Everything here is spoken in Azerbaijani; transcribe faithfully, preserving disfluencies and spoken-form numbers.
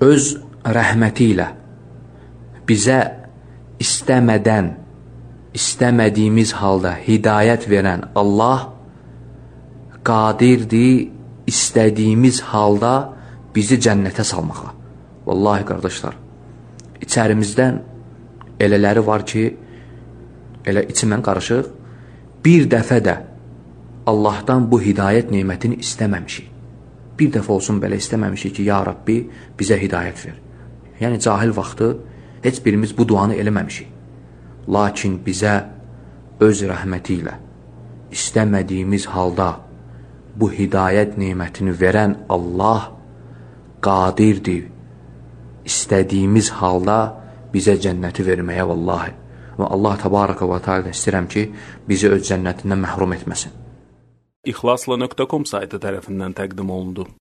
öz rəhməti ilə bizə istəmədən, istəmədiyimiz halda hidayət verən Allah qadirdir istədiyimiz halda bizi cənnətə salmağa. Vallahi qardaşlar, içərimizdən elələri var ki, elə içimən qarışıq, bir dəfə də Allahdan bu hidayət neymətini istəməmişik. Bir dəfə olsun belə istəməmişik ki, ya Rabbi, bizə hidayət ver. Yəni, cahil vaxtı heç birimiz bu duanı eləməmişik. Lakin bizə öz rəhməti ilə istəmədiyimiz halda bu hidayət neymətini verən Allah qadirdir istədiyimiz halda bizə cənnəti verməyə vallahi. Və Allah təbaraka və teala istəyirəm ki, bizi öz cənnətindən məhrum etməsin. İxlasla nöqtə com saytı tərəfindən təqdim olundu.